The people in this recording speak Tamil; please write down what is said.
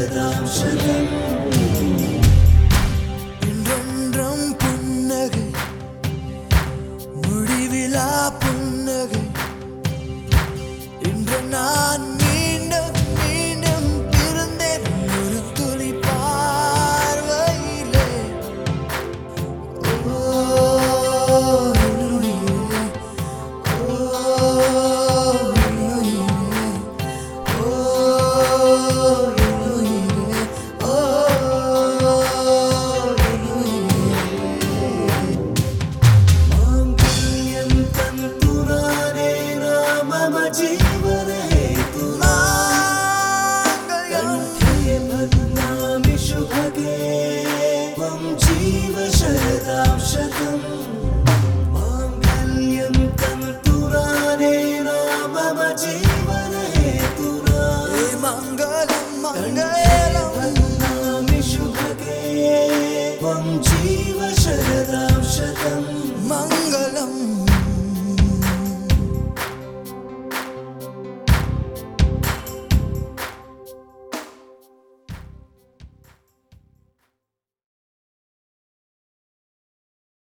शरदां शतम् இன்றென்றும் புன்னகை முடிவிலா புன்னகை இன்று நான் மீண்டும் மீண்டும் பிறந்தேன் ஒரு துளி பார்வையிலே जीवने शुभगे त्वं जीव शरदां शतम्